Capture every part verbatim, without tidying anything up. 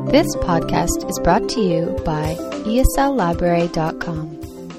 This podcast is brought to you by E S L library dot com.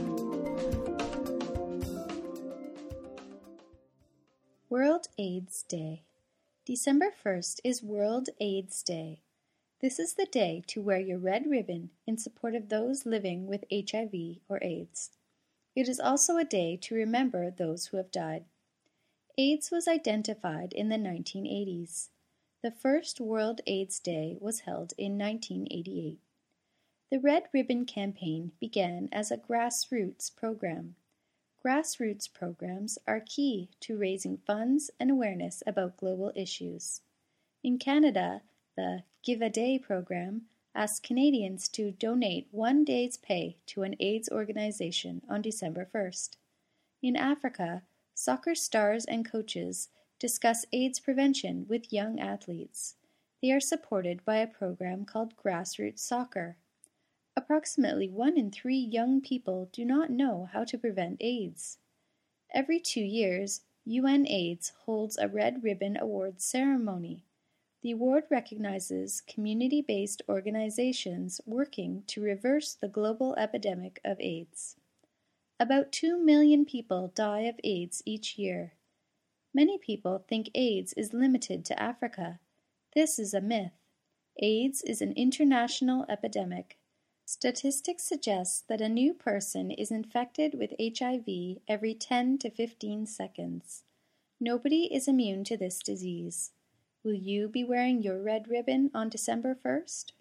World AIDS Day. December first is World AIDS Day. This is the day to wear your red ribbon in support of those living with H I V or AIDS. It is also a day to remember those who have died. AIDS was identified in the nineteen eighties. The first World AIDS Day was held in nineteen eighty-eight. The Red Ribbon Campaign began as a grassroots program. Grassroots programs are key to raising funds and awareness about global issues. In Canada, the Give a Day program asks Canadians to donate one day's pay to an AIDS organization on December first. In Africa, soccer stars and coaches discuss AIDS prevention with young athletes. They are supported by a program called Grassroots Soccer. Approximately one in three young people do not know how to prevent AIDS. Every two years, UNAIDS holds a Red Ribbon Awards ceremony. The award recognizes community-based organizations working to reverse the global epidemic of AIDS. About two million people die of AIDS each year. Many people think AIDS is limited to Africa. This is a myth. AIDS is an international epidemic. Statistics suggest that a new person is infected with H I V every ten to fifteen seconds. Nobody is immune to this disease. Will you be wearing your red ribbon on December first?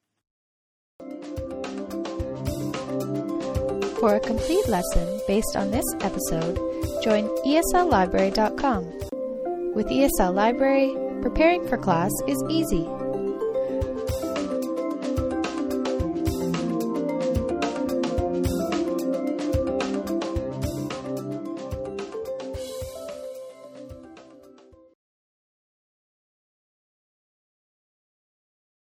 For a complete lesson based on this episode, join E S L library dot com. With E S L Library, preparing for class is easy.